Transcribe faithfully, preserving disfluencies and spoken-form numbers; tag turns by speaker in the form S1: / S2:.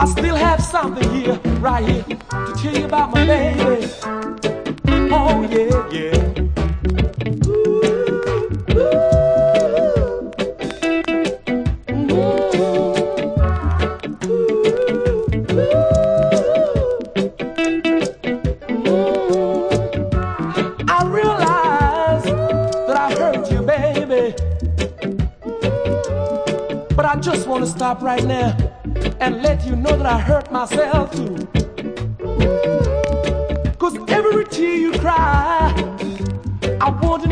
S1: I still have something here, right here, to tell you about my baby. Oh yeah, yeah. I just want to stop right now and let you know that I hurt myself too. Cause every tear you cry, I want